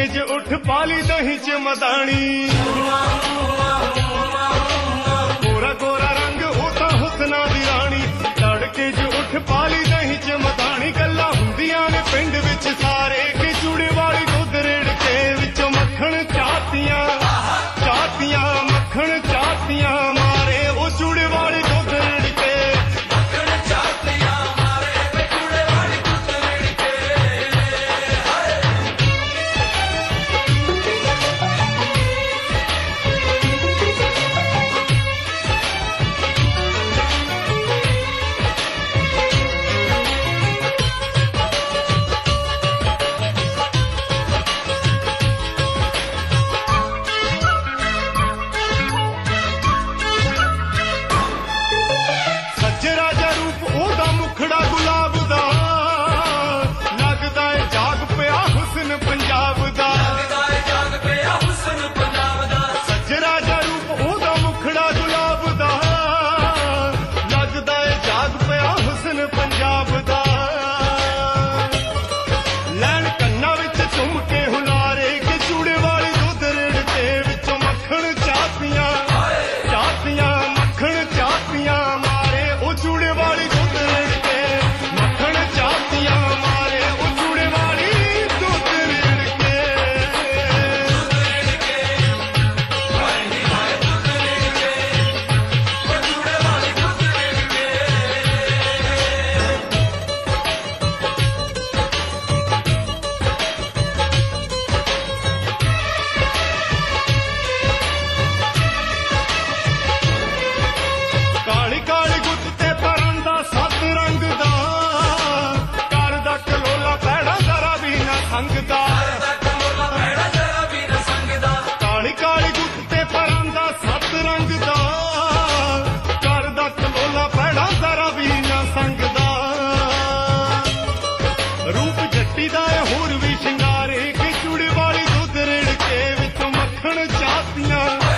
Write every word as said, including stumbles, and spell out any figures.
च उठ पाली दही च मदानी गोरा गोरा रंग होता हुसना दी रानी तड़के च उठ पाली दही च मदानी गल्ला हुंदियां ने पिंड विच सारे के चूड़े वाली दुध रेड़के विचों मक्खण चाहतियां चाहतियां मक्खण चाहतियां मारे वो चूड़े वाली दुध रेड़के काली काली गुट ते परांदा सत रंग दा करदा कलोला पैड़ा जरा भी ना संगदा रूप जट्टी दा होर भी शिंगारे के चूड़े वाली दुध रेड़के विचों मक्खण चाहतियां